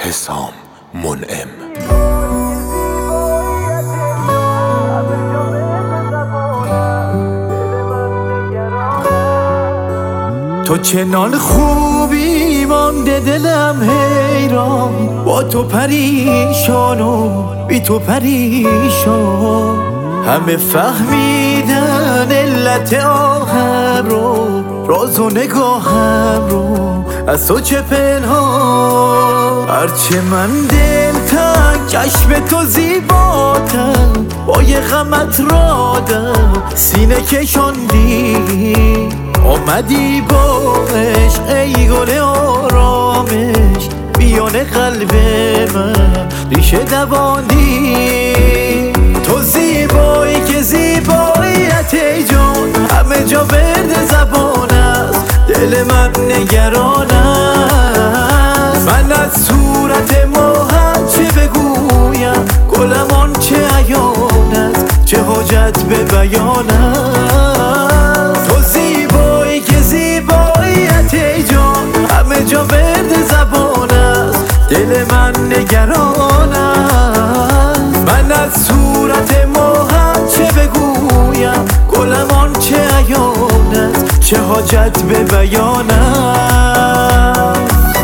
حسام منعم. تو چنان خوبی مانده دلم حیران، با تو پریشان و بی تو پریشان. همه فهمیدن علت آهم رو، راز و نگاهم رو، از تو چه پنهان. هرچه من دلتنگ چشم تو زیباتر، با یه غمت رادم سینه کشاندی. آمدی با عشق ای گل آرامش، بیان قلب من ریشه دواندی. تو زیبایی که زیباییت ای جان، همه جا ورد زبان است، دل من نگران است. من از صورت ماهت چه بگویم، گلم آن چه عیان است، چه حاجت به بیان است. تو زیبایی که زیباییت ای جان، همه جا ورد زبان است، دل من نگران است. من از صورت ماهت چه بگویم، گلم آن چه عیان است، چه حاجت به بیان است.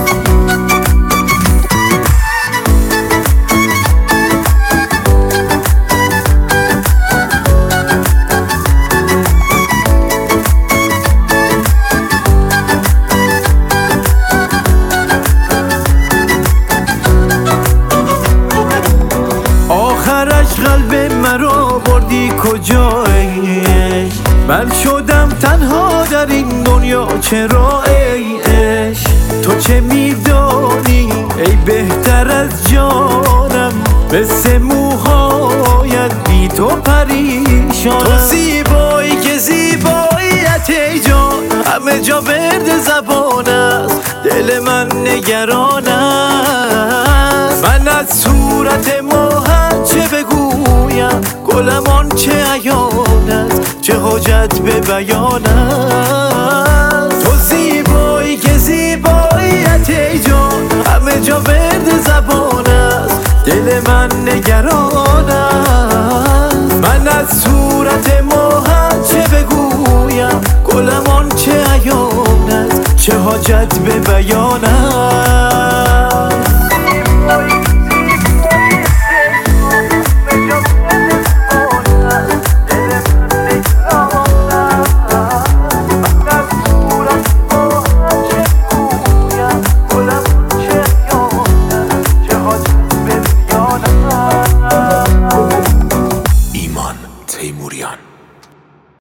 آخرش قلب مرا بردی کجایی؟ من شدم تنها در این دنیا، چرا ای عشق؟ تو چه میدانی ای بهتر از جانم، مثل موهایت بی تو پریشانم. تو زیبایی که زیباییت ای جان، همه جا ورد زبان است، دل من نگران است. من از صورت ماهت چه بگویم، گلم آن چه عیان است، چه حاجت به بیان است. تو زیبایی که زیباییت ای جان، همه جا ورد زبان است، دل من نگران است. من از صورت ماهت چه بگویم، گلم آن چه عیان است، چه حاجت به بیان است. ایمان تیموریان.